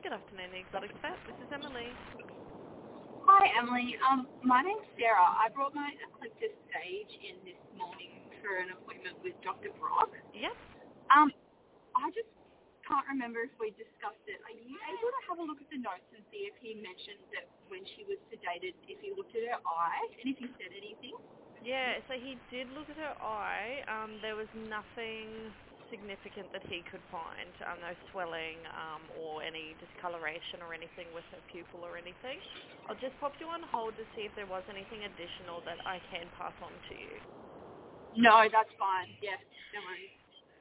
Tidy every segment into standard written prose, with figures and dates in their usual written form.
Good afternoon, the Exotic Vet. This is Emily. Hi, Emily. My name's Sarah. I brought my Ecliptus Sage in this morning for an appointment with Dr. Brock. Yep. I just can't remember if we discussed it. Are you able to have a look at the notes and see if he mentioned that when she was sedated, if he looked at her eye and if he said anything? Yeah, so he did look at her eye. There was nothing significant that he could find. No swelling or any discoloration or anything with her pupil or anything. I'll just pop you on hold to see if there was anything additional that I can pass on to you. No, that's fine. Yes, no worries.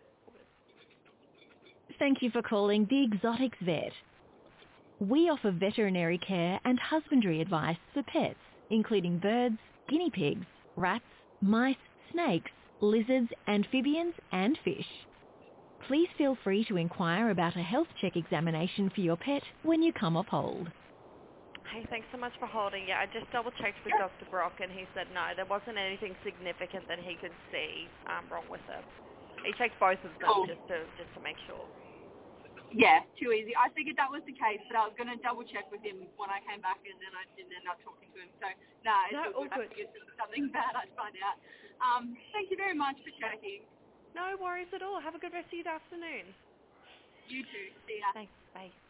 Thank you for calling the Exotics Vet. We offer veterinary care and husbandry advice for pets, including birds, guinea pigs, rats, mice, snakes, lizards, amphibians, and fish. Please feel free to inquire about a health check examination for your pet when you come off hold. Hey, thanks so much for holding. Yeah, I just double-checked with Dr. Brock, and he said no, there wasn't anything significant that he could see wrong with her. He checked both of them just to make sure. Yeah, too easy. I figured that was the case, but I was going to double check with him when I came back, and then I didn't end up talking to him. So, it's all good. I figured if there was something bad, I'd find out. Thank you very much for checking. No worries at all. Have a good rest of your afternoon. You too. See ya. Thanks. Bye.